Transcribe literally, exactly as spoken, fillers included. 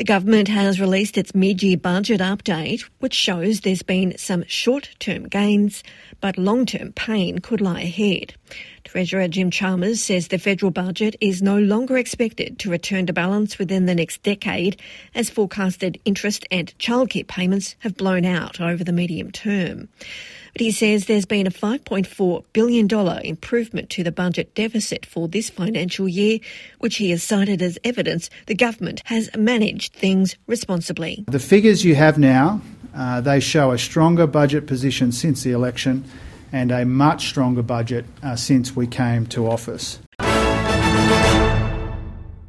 government has released its mid-year budget update, which shows there's been some short-term gains, but long-term pain could lie ahead. Treasurer Jim Chalmers says the federal budget is no longer expected to return to balance within the next decade, as forecasted interest and childcare payments have blown out over the medium term. But he says there's been a five point four billion dollars improvement to the budget deficit for this financial year, which he has cited as evidence the government has managed things responsibly. The figures you have now, uh, they show a stronger budget position since the election and a much stronger budget uh, since we came to office.